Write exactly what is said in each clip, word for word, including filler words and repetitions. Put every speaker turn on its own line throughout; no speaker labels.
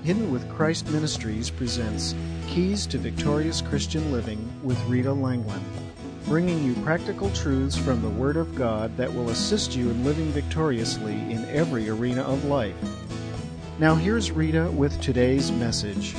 Hidden with Christ Ministries presents Keys to Victorious Christian Living with Rita Langland, bringing you practical truths from the Word of God that will assist you in living victoriously in every arena of life. Now here's Rita with today's message.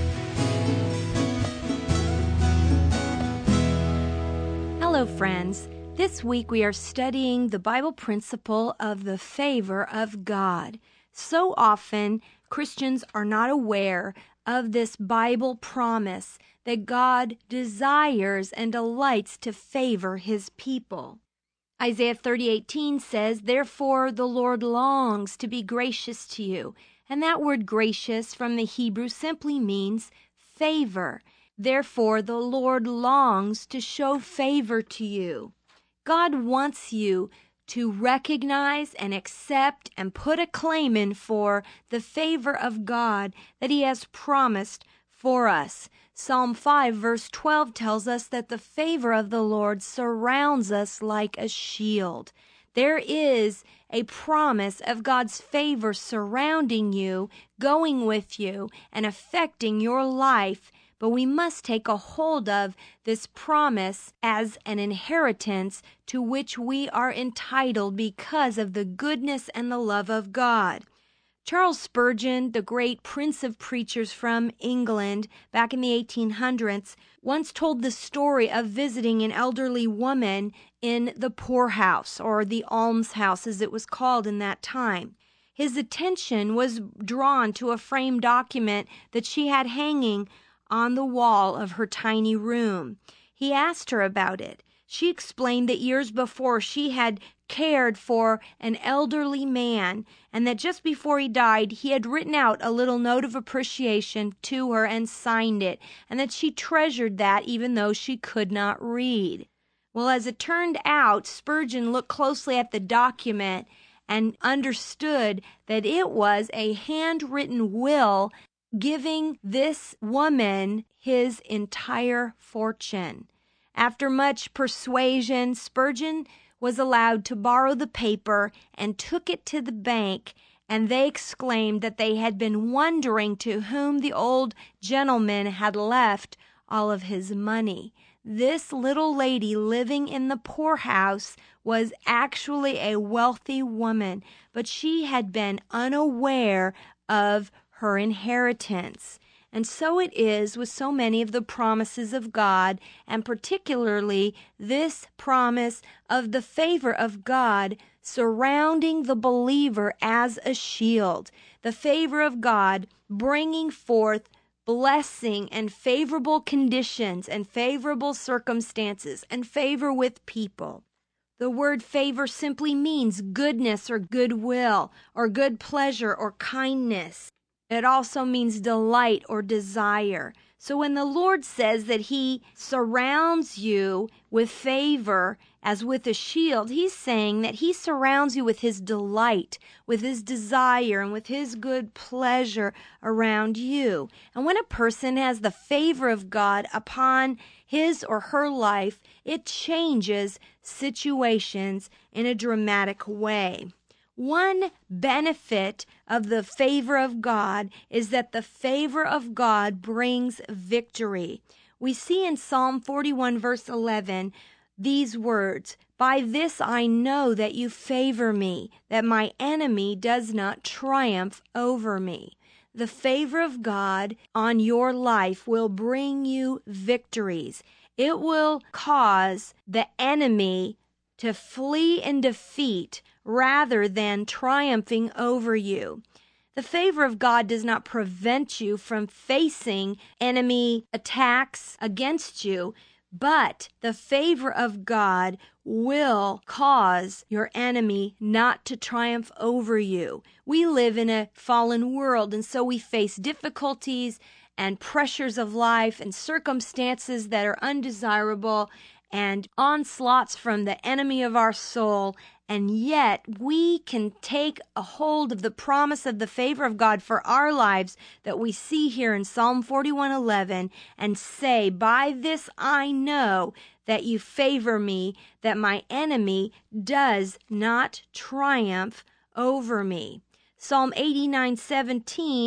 Hello, friends. This week we are studying the Bible principle of the favor of God. So often, Christians are not aware of this Bible promise that God desires and delights to favor His people. Isaiah thirty eighteen says, "Therefore the Lord longs to be gracious to you." And that word gracious from the Hebrew simply means favor. Therefore the Lord longs to show favor to you. God wants you to recognize and accept and put a claim in for the favor of God that He has promised for us. Psalm five verse twelve tells us that the favor of the Lord surrounds us like a shield. There is a promise of God's favor surrounding you, going with you, and affecting your life. But we must take a hold of this promise as an inheritance to which we are entitled because of the goodness and the love of God. Charles Spurgeon, the great prince of preachers from England back in the eighteen hundreds, once told the story of visiting an elderly woman in the poorhouse, or the almshouse as it was called in that time. His attention was drawn to a framed document that she had hanging on the wall of her tiny room. He asked her about it. She explained that years before she had cared for an elderly man, and that just before he died he had written out a little note of appreciation to her and signed it, and that she treasured that even though she could not read. Well, as it turned out, Spurgeon looked closely at the document and understood that it was a handwritten will giving this woman his entire fortune. After much persuasion, Spurgeon was allowed to borrow the paper and took it to the bank, and they exclaimed that they had been wondering to whom the old gentleman had left all of his money. This little lady living in the poorhouse was actually a wealthy woman, but she had been unaware of her inheritance. And so it is with so many of the promises of God, and particularly this promise of the favor of God surrounding the believer as a shield. The favor of God bringing forth blessing and favorable conditions and favorable circumstances and favor with people. The word favor simply means goodness or goodwill or good pleasure or kindness. It also means delight or desire. So when the Lord says that He surrounds you with favor as with a shield, He's saying that He surrounds you with His delight, with His desire, and with His good pleasure around you. And when a person has the favor of God upon his or her life, it changes situations in a dramatic way. One benefit of the favor of God is that the favor of God brings victory. We see in Psalm forty-one verse eleven these words, "By this I know that you favor me, that my enemy does not triumph over me." The favor of God on your life will bring you victories. It will cause the enemy to flee in defeat rather than triumphing over you. The favor of God does not prevent you from facing enemy attacks against you, but the favor of God will cause your enemy not to triumph over you. We live in a fallen world, and so we face difficulties and pressures of life and circumstances that are undesirable and onslaughts from the enemy of our soul. And yet we can take a hold of the promise of the favor of God for our lives that we see here in Psalm forty-one eleven and say, "By this I know that you favor me, that my enemy does not triumph over me." Psalm eighty-nine seventeen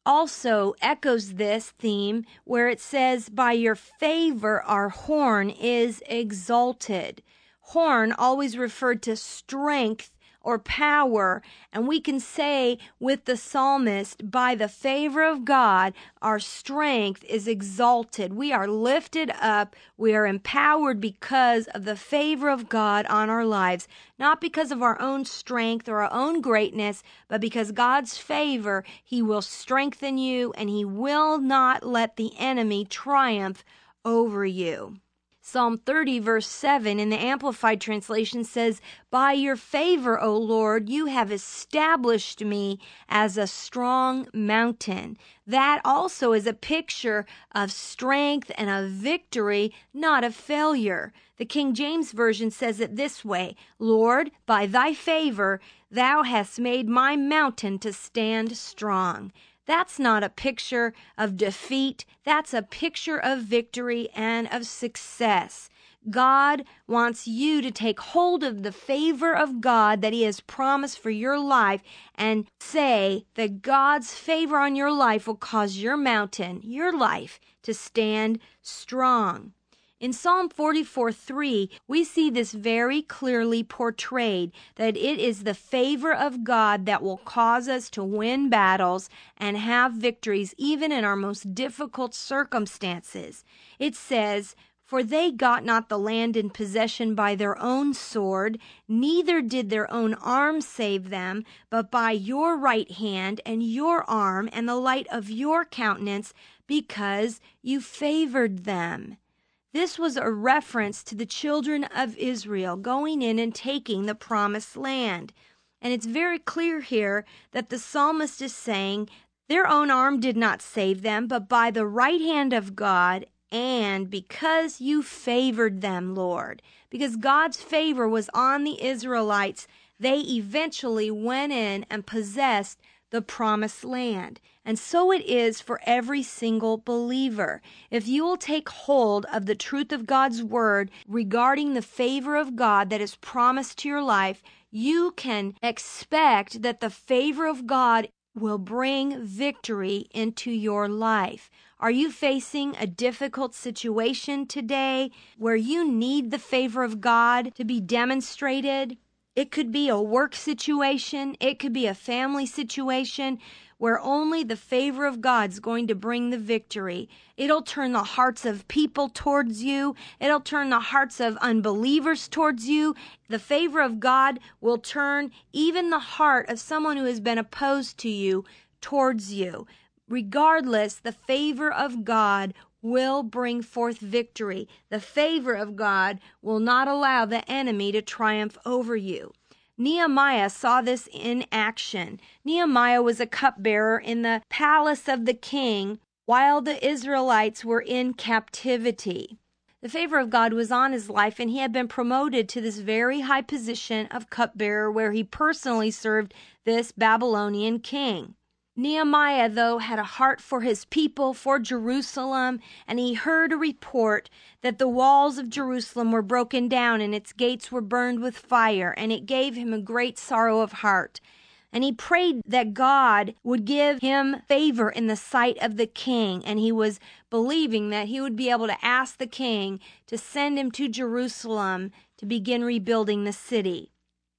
also echoes this theme where it says, by your favor our horn is exalted. Horn always referred to strength or power, and we can say with the psalmist, by the favor of God, our strength is exalted. We are lifted up. We are empowered because of the favor of God on our lives, not because of our own strength or our own greatness, but because God's favor, He will strengthen you and He will not let the enemy triumph over you. Psalm thirty, verse seven in the Amplified Translation says, by your favor, O Lord, you have established me as a strong mountain. That also is a picture of strength and of victory, not of failure. The King James Version says it this way, Lord, by thy favor, thou hast made my mountain to stand strong. That's not a picture of defeat. That's a picture of victory and of success. God wants you to take hold of the favor of God that He has promised for your life and say that God's favor on your life will cause your mountain, your life, to stand strong. In Psalm forty-four three, we see this very clearly portrayed, that it is the favor of God that will cause us to win battles and have victories even in our most difficult circumstances. It says, for they got not the land in possession by their own sword, neither did their own arm save them, but by your right hand and your arm and the light of your countenance, because you favored them. This was a reference to the children of Israel going in and taking the promised land. And it's very clear here that the psalmist is saying their own arm did not save them, but by the right hand of God, and because you favored them, Lord. Because God's favor was on the Israelites, they eventually went in and possessed the promised land. And so it is for every single believer. If you will take hold of the truth of God's word regarding the favor of God that is promised to your life, you can expect that the favor of God will bring victory into your life. Are you facing a difficult situation today where you need the favor of God to be demonstrated? It could be a work situation. It could be a family situation where only the favor of God's going to bring the victory. It'll turn the hearts of people towards you. It'll turn the hearts of unbelievers towards you. The favor of God will turn even the heart of someone who has been opposed to you towards you. Regardless, the favor of God will bring forth victory. The favor of God will not allow the enemy to triumph over you. Nehemiah saw this in action. Nehemiah was a cupbearer in the palace of the king while the Israelites were in captivity. The favor of God was on his life, and he had been promoted to this very high position of cupbearer where he personally served this Babylonian king. Nehemiah, though, had a heart for his people, for Jerusalem, and he heard a report that the walls of Jerusalem were broken down and its gates were burned with fire, and it gave him a great sorrow of heart. And he prayed that God would give him favor in the sight of the king, and he was believing that he would be able to ask the king to send him to Jerusalem to begin rebuilding the city.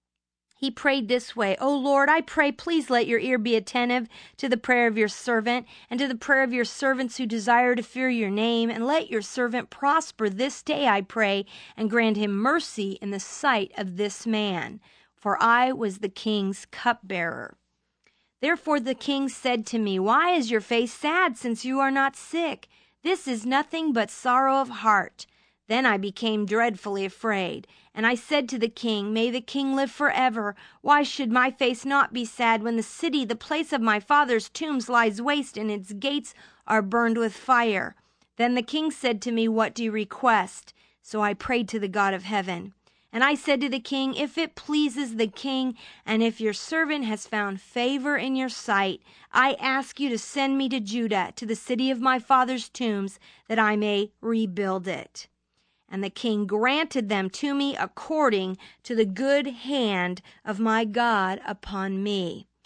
He prayed this way, O Lord, I pray, please let your ear be attentive to the prayer of your servant and to the prayer of your servants who desire to fear your name, and let your servant prosper this day, I pray, and grant him mercy in the sight of this man. For I was the king's cupbearer. Therefore the king said to me, why is your face sad, since you are not sick? This is nothing but sorrow of heart. Then I became dreadfully afraid, and I said to the king, may the king live forever. Why should my face not be sad when the city, the place of my father's tombs, lies waste and its gates are burned with fire? Then the king said to me, what do you request? So I prayed to the God of heaven. And I said to the king, if it pleases the king, and if your servant has found favor in your sight, I ask you to send me to Judah, to the city of my father's tombs, that I may rebuild it. And the king granted them to me according to the good hand of my God upon me.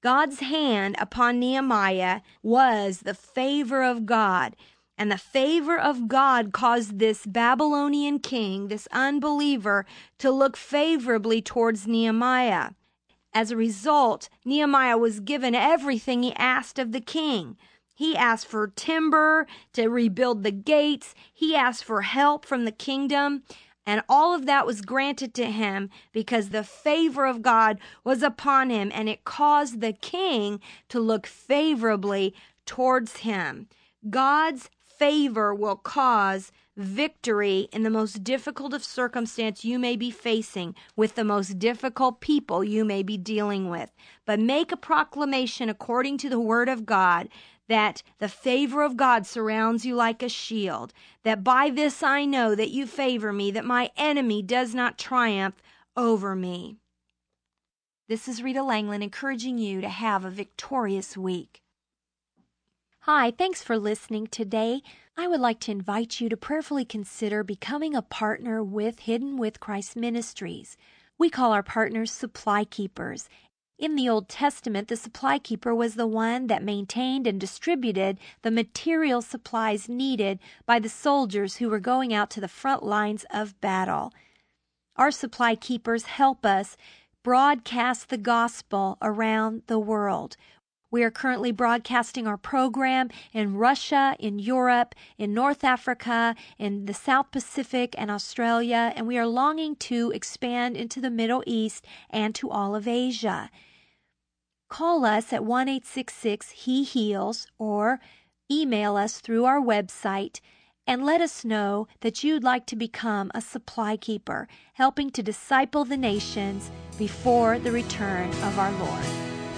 God's hand upon Nehemiah was the favor of God. And the favor of God caused this Babylonian king, this unbeliever, to look favorably towards Nehemiah. As a result, Nehemiah was given everything he asked of the king. He asked for timber to rebuild the gates. He asked for help from the kingdom. And all of that was granted to him because the favor of God was upon him, and it caused the king to look favorably towards him. God's favor will cause victory in the most difficult of circumstance you may be facing with the most difficult people you may be dealing with. But make a proclamation according to the word of God that the favor of God surrounds you like a shield, that by this I know that you favor me, that my enemy does not triumph over me. This is Rita Langland encouraging you to have a victorious week. Hi, thanks for listening today. I would like to invite you to prayerfully consider becoming a partner with Hidden with Christ Ministries. We call our partners supply keepers. In the Old Testament, the supply keeper was the one that maintained and distributed the material supplies needed by the soldiers who were going out to the front lines of battle. Our supply keepers help us broadcast the gospel around the world. We are currently broadcasting our program in Russia, in Europe, in North Africa, in the South Pacific and Australia, and we are longing to expand into the Middle East and to all of Asia. Call us at one eight six six He Heals or email us through our website and let us know that you'd like to become a supply keeper, helping to disciple the nations before the return of our Lord.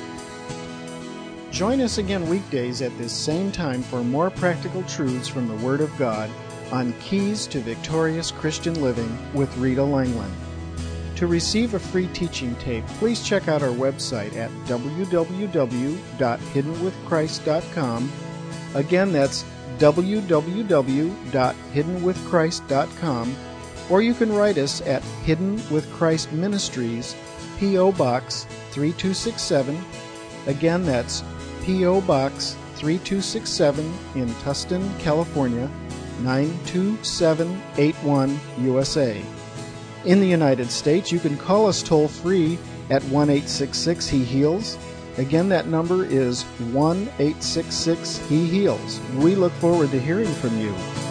Join us again weekdays at this same time for more practical truths from the Word of God on Keys to Victorious Christian Living with Rita Langland. To receive a free teaching tape, please check out our website at w w w dot hidden with christ dot com. Again, that's w w w dot hidden with christ dot com, or you can write us at Hidden with Christ Ministries, P O. Box three two six seven. Again, that's P O. Box three two six seven in Tustin, California, nine two seven eight one, U S A. In the United States, you can call us toll-free at one eight six six He Heals. Again, that number is one eight six six He Heals. We look forward to hearing from you.